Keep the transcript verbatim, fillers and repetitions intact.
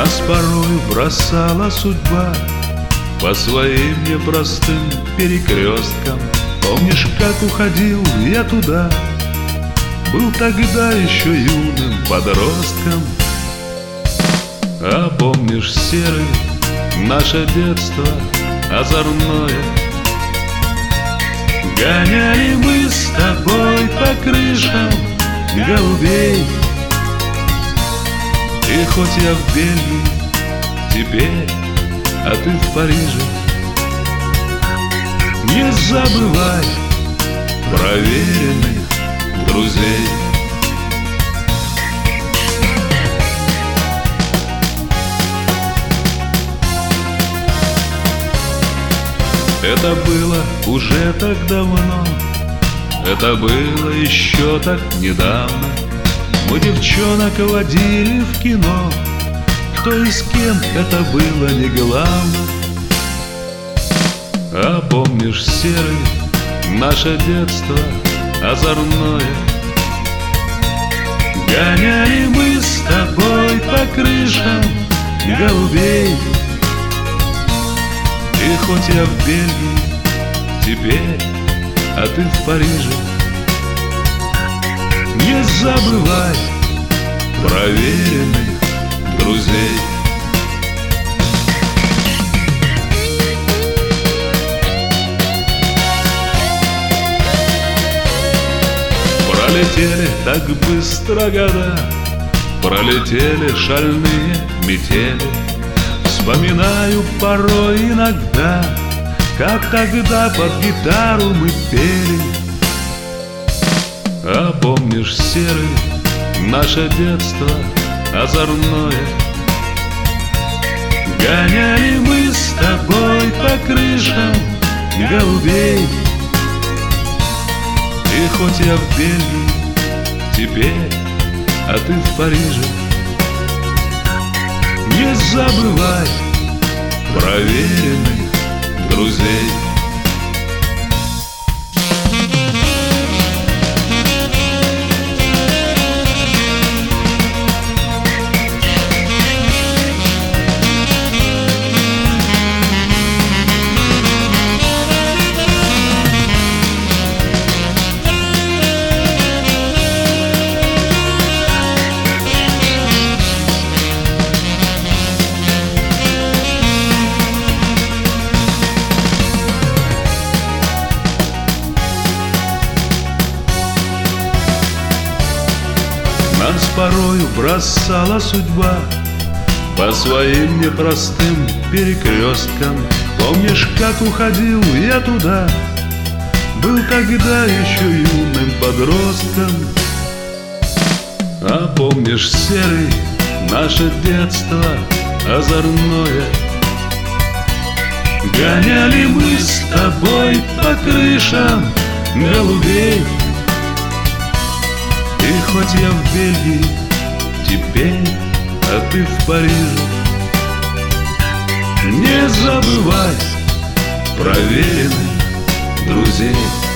Нас порой бросала судьба по своим непростым перекресткам. Помнишь, как уходил я туда? Был тогда еще юным подростком. А помнишь, серый, наше детство озорное? Гоняли мы с тобой по крышам голубей. И хоть я в Бельгии теперь, а ты в Париже, не забывай проверенных друзей. Это было уже так давно, это было еще так недавно. Мы девчонок водили в кино, кто и с кем, это было не главное. А помнишь, серый, наше детство озорное? Гоняли мы с тобой по крышам голубей. И хоть я в Бельгии теперь, а ты в Париже, не забывай проверенных друзей. Пролетели так быстро года, пролетели шальные метели. Вспоминаю порой иногда, как тогда под гитару мы пели. А помнишь, серый, наше детство озорное? Гоняли мы с тобой по крышам голубей. И хоть я в Бельгии теперь, а ты в Париже, не забывай проверенных друзей. Нас порою бросала судьба по своим непростым перекресткам. Помнишь, как уходил я туда? Был тогда еще юным подростком. А помнишь, серый, наше детство озорное? Гоняли мы с тобой по крышам голубей. И хоть я в Бельгии теперь, а ты в Париже, не забывай проверенных друзей.